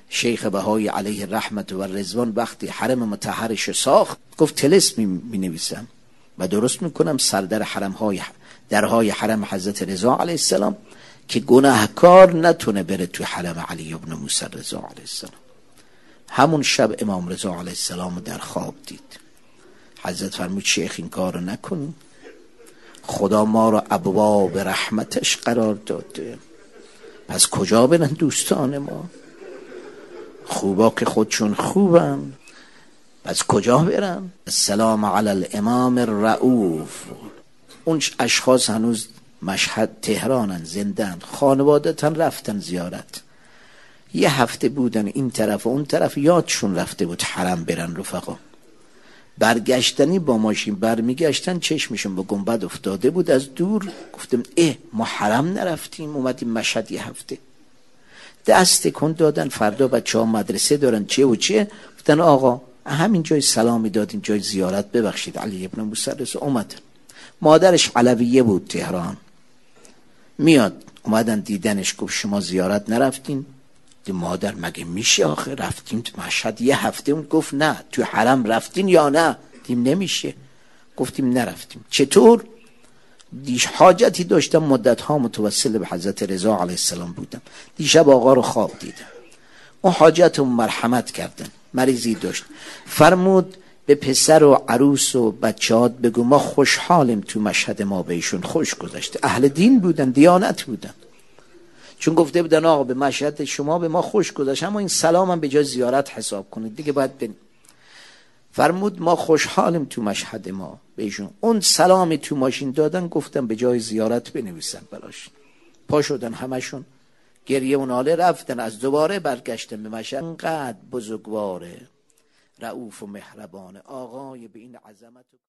شیخ بهایی علیه رحمت و رضوان وقتی حرم مطهرش ساخت گفت طلسم می نویسم و درست میکنم سردر درهای حرم حضرت رضا علیه السلام که گناهکار نتونه بره توی حرم علی ابن موسی رضا علیه السلام. همون شب امام رضا علیه السلام در خواب دید. حضرت فرمود شیخ این کارو نکنیم، خدا ما رو ابواب رحمتش قرار داده، پس کجا برن دوستان ما؟ خوبا که خودشون خوبن، پس کجا برن؟ السلام علی الامام الرؤوف. اون اشخاص هنوز مشهد تهرانن، زندن، خانوادتن رفتن زیارت، یه هفته بودن این طرف و اون طرف، یادشون رفته بود حرم برن. رفقا برگشتنی با ماشین برمیگشتن چشمشون به گنبد افتاده بود از دور. گفتم ما حرم نرفتیم، اومدیم مشهد یه هفته. دست کن دادن. فردا بچه ها مدرسه دارن چه و چه، گفتن آقا همین جای سلامی دادین جای زیارت، ببخشید علی ابن موسی رضا. اومدن، مادرش علویه بود تهران، میاد اومدن دیدنش. گفت شما زیارت نرفتین؟ مادر مگه میشه آخه، رفتیم تو مشهد یه هفته. اون گفت نه تو حرم رفتین یا نه؟ دیم نمیشه. گفتیم نرفتیم. چطور؟ حاجتی داشتم مدت ها متوسل به حضرت رضا علیه السلام بودم، دیشب آقا رو خواب دیدم، اون حاجت مرحمت کردن، مریضی داشت. فرمود به پسر و عروس و بچه‌هات بگو ما خوشحالیم تو مشهد ما بهشون خوش گذشته. اهل دین بودن، دیانت بودن، چون گفته بودن آقا به مشهد شما به ما خوش گذشت، اما این سلام هم به جای زیارت حساب کنید دیگه باید بریم. فرمود ما خوشحالیم تو مشهد ما بهشون. اون سلامی تو ماشین دادن، گفتم به جای زیارت بنویسن براش. پا شدن همشون گریه و ناله، رفتن از دوباره برگشتن به مشهد. انقدر بزرگواره، رؤوف و مهربانه آقای به این عظمت.